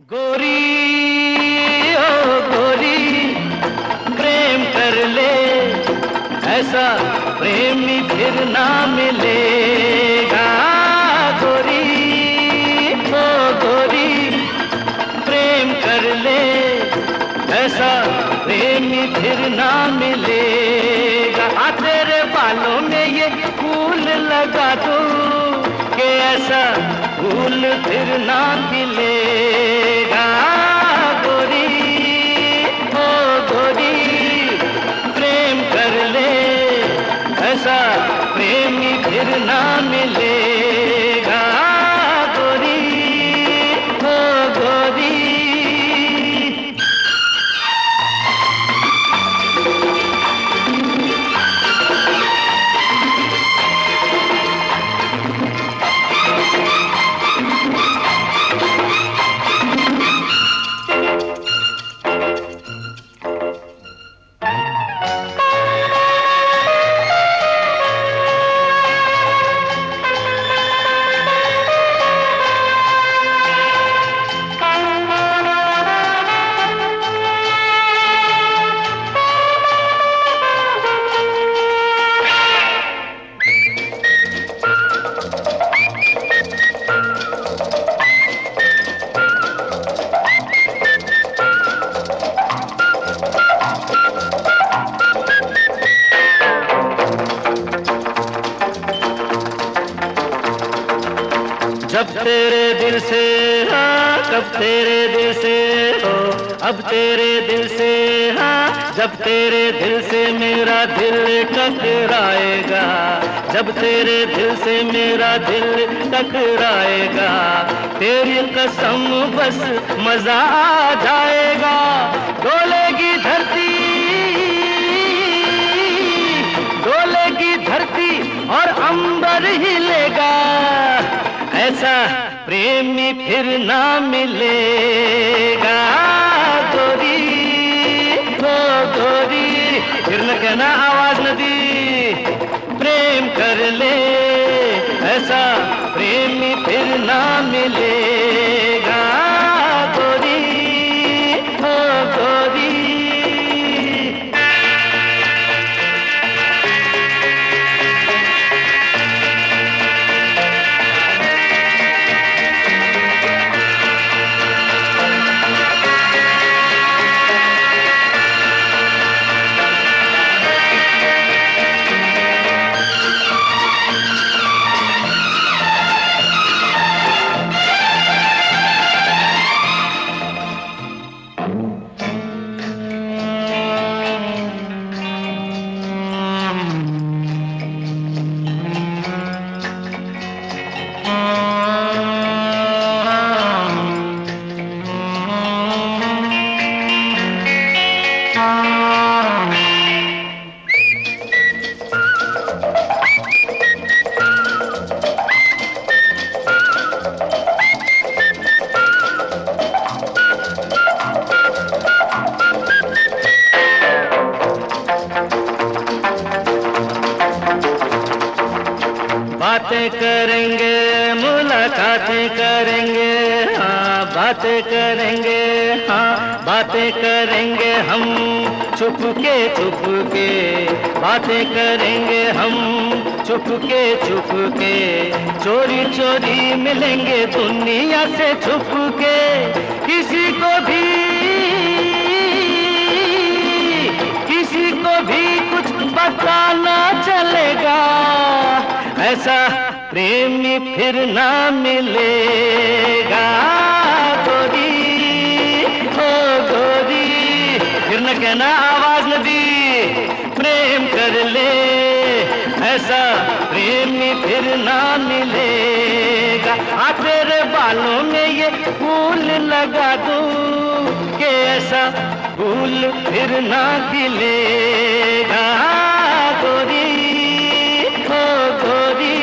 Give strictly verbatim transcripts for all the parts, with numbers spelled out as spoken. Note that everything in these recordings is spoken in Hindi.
गोरी ओ गोरी प्रेम कर ले, ऐसा प्रेमी फिर ना मिलेगा। गोरी ओ गोरी प्रेम कर ले, ऐसा प्रेमी फिर ना मिलेगा। आ तेरे बालों में ये फूल लगा दूं कि ऐसा फूल फिर ना खिलेगा। गोरी ओ गोरी प्रेम कर ले, ऐसा प्रेमी फिर ना मिलेगा। गोरी ओ गोरी जब तेरे दिल से हाँ, कब तेरे दिल से हो, अब तेरे दिल से हाँ, जब तेरे दिल से मेरा दिल टकराएगा, जब तेरे दिल से मेरा दिल टकराएगा, तेरी कसम बस मजा आ जाएगा। डोलेगी धरती, डोलेगी धरती और अंबर हिलेगा, ऐसा प्रेमी फिर ना मिलेगा। गोरी ओ गोरी फिर न कहना आवाज न दी, प्रेम कर ले, ऐसा प्रेमी फिर ना मिलेगा। गोरी ओ गोरी बातें करेंगे, मुलाकातें करेंगे, हाँ बातें करेंगे, हाँ बातें करेंगे हम छुप के छुप के, बातें करेंगे हम छुप के छुप के, चोरी चोरी मिलेंगे दुनिया से छुप के। किसी को भी किसी को भी कुछ पता ना चलेगा, ऐसा प्रेमी फिर ना मिलेगा। गोरी ओ गोरी फिर न कहना आवाज न दी, प्रेम कर ले, ऐसा प्रेमी फिर ना मिलेगा। आ तेरे बालों में ये फूल लगा दूं कि ऐसा फूल फिर ना खिलेगा। गोरी ओ गोरी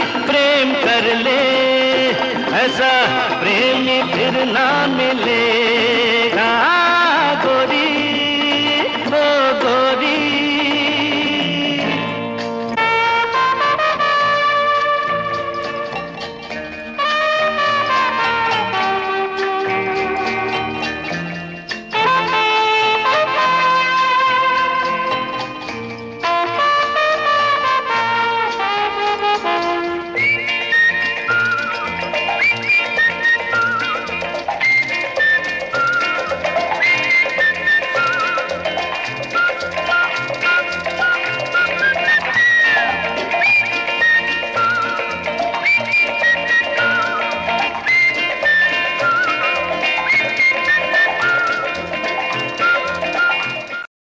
प्रेम कर ले, ऐसा प्रेमी फिर ना मिले।